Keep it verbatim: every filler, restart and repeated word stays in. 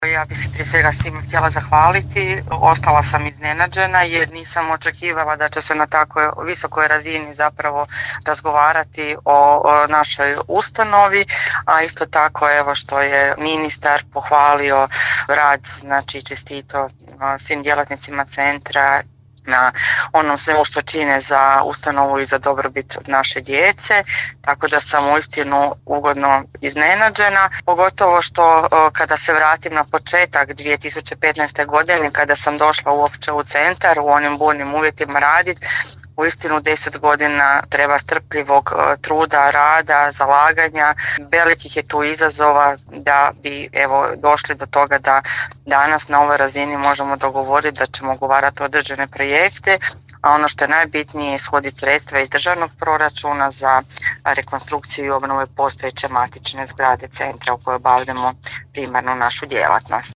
Ja bih se prije svega svima htjela zahvaliti. Ostala sam iznenađena jer nisam očekivala da će se na tako visokoj razini zapravo razgovarati o, o našoj ustanovi, a isto tako evo što je ministar pohvalio rad, znači čestito svim djelatnicima centra na onom svemu što čine za ustanovu i za dobrobit naše djece, tako da sam uistinu ugodno iznenađena, pogotovo što kada se vratim na početak dvije tisuće petnaeste. godine kada sam došla uopće u centar u onim burnim uvjetima raditi, uistinu deset godina treba strpljivog truda, rada, zalaganja, velikih je tu izazova da bi evo došli do toga da danas na ovoj razini možemo dogovoriti da ćemo ugovarati određene projekte, a ono što je najbitnije je ishoditi sredstva iz državnog proračuna za rekonstrukciju i obnovu postojeće matične zgrade centra u kojoj obavljamo primarnu našu djelatnost.